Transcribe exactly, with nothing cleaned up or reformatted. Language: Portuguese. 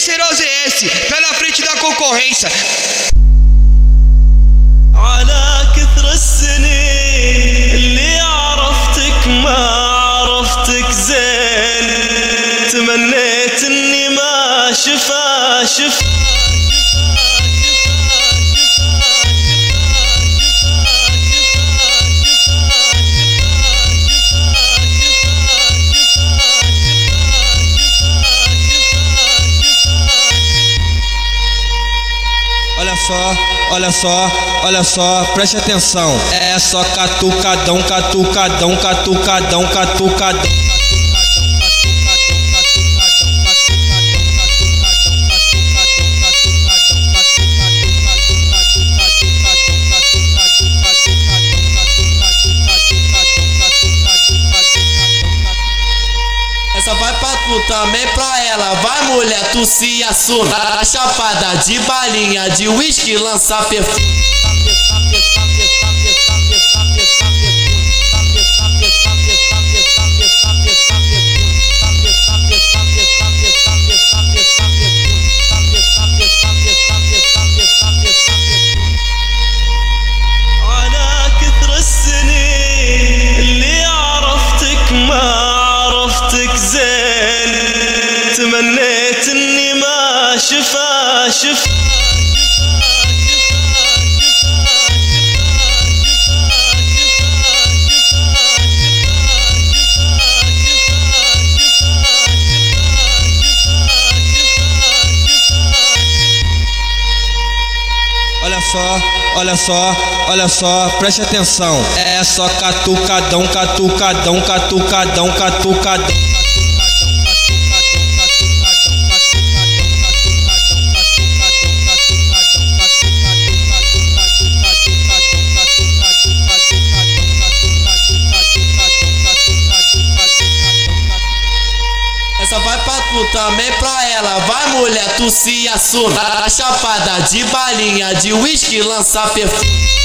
ser O Z S, tá na frente da concorrência. على كثر السنين اللي عرفتك ما عرفتك زين، تمنيت اني ما شفا شفا Olha só, olha só, olha só, preste atenção. É só catucadão, catucadão, catucadão, catucadão. Essa vai pra tu, também pra ela. Vai, mulher, tu se assuna. A chapada de balinha, de uísque, lança perfume. على كثر السنين اللي عرفتك ما عرفتك زين، تمنيت اني ما شفا شفا Olha só, olha só, olha só, preste atenção. É só catucadão, catucadão, catucadão, catucadão. Essa vai pra tu, também pra ela. Vai, mulher, tu se assuna. A chapada de balinha, de uísque, lança perfume.